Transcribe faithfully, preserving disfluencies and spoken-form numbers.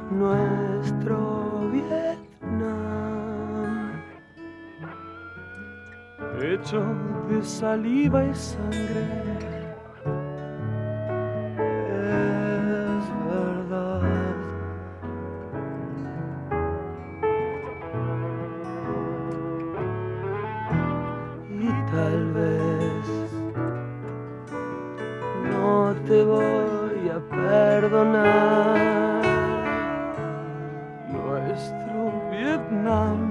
nuestro Vietnam, hecho de saliva y sangre. Es verdad. Y tal vez no te voy a perdonar nuestro Vietnam.